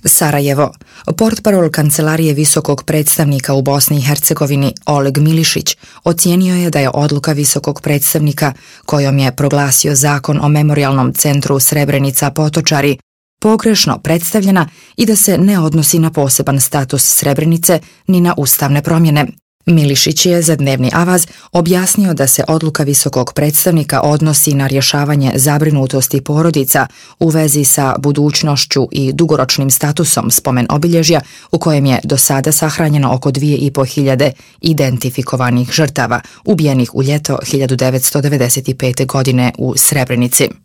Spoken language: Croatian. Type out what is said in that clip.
Sarajevo. Portparol Kancelarije visokog predstavnika u Bosni i Hercegovini Oleg Milišić ocijenio je da je odluka visokog predstavnika kojom je proglasio zakon o memorijalnom centru Srebrenica Potočari pogrešno predstavljena i da se ne odnosi na poseban status Srebrenice ni na ustavne promjene. Milišić je za Dnevni avaz objasnio da se odluka visokog predstavnika odnosi na rješavanje zabrinutosti porodica u vezi sa budućnošću i dugoročnim statusom spomen obilježja u kojem je do sada sahranjeno oko 2500 identifikovanih žrtava ubijenih u ljeto 1995. godine u Srebrenici.